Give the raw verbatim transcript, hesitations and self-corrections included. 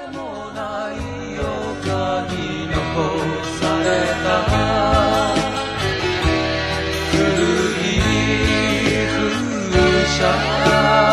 もない丘に残された古い風車